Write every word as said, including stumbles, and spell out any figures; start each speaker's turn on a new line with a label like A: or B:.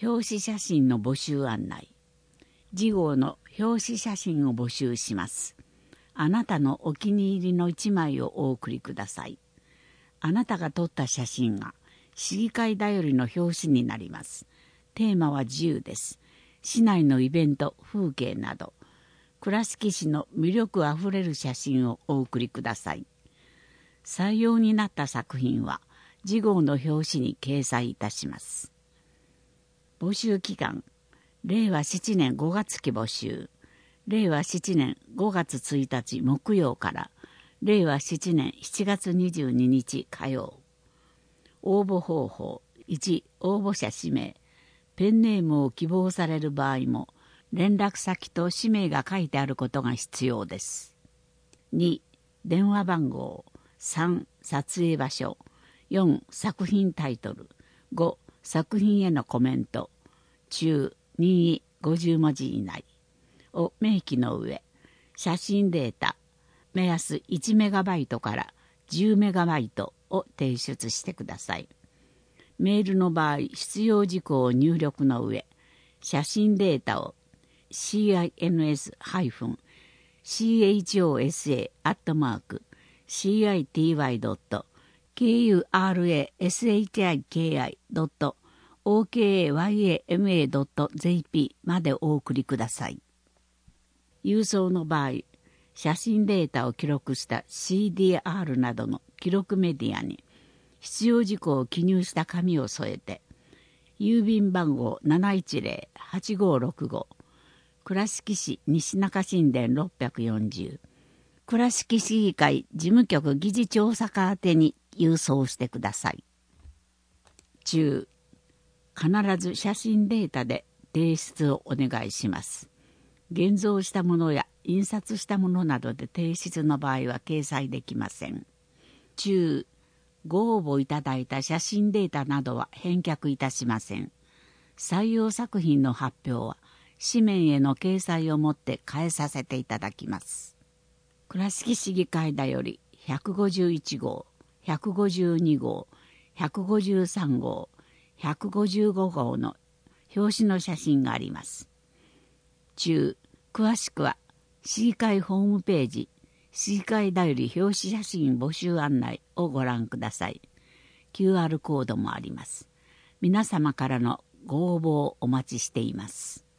A: 表紙写真の募集案内。次号の表紙写真を募集します。あなたのお気に入りの一枚をお送りください。あなたが撮った写真が市議会だよりの表紙になります。テーマは自由です。市内のイベント、風景など、倉敷市の魅力あふれる写真をお送りください。採用になった作品は次号の表紙に掲載いたします。募集期間、れいわななねんごがつ期募集。れいわななねんごがつついたち木曜かられいわななねんしちがつにじゅうににち火曜。応募方法。いち、応募者氏名。ペンネームを希望される場合も連絡先と氏名が書いてあることが必要です。に、電話番号。さん、撮影場所。よん、作品タイトル。ご、作品へのコメント。中、任意ごじゅうもじ以内を明記の上、写真データ目安いちメガバイトからじゅうメガバイトを提出してください。メールの場合、必要事項を入力の上、写真データを シーアイエヌエス ハイフン シーエイチオーエスエー アットマーク シーアイティーワイ ドット ケーユーアールエーエスエイチアイケーアイ ドット オーケーエーワイエーエムエー ドット ジェーピー までお送りください。郵送の場合、写真データを記録した シーディーアール などの記録メディアに必要事項を記入した紙を添えて、郵便番号 なないちぜろ はちごろくご 倉敷市西中新田ろっぴゃくよんじゅう、倉敷市議会事務局議事調査課宛てに郵送してください。中、必ず写真データで提出をお願いします。現像したものや印刷したものなどで提出の場合は掲載できません。中、ご応募いただいた写真データなどは返却いたしません。採用作品の発表は紙面への掲載をもって返させていただきます。倉敷市議会だよりひゃくごじゅういちごう、ひゃくごじゅうにごう、ひゃくごじゅうさんごう、ひゃくごじゅうごごうの表紙の写真があります。中、詳しくは市議会ホームページ市議会だより表紙写真募集案内をご覧ください。キューアール コードもあります。皆様からのご応募をお待ちしています。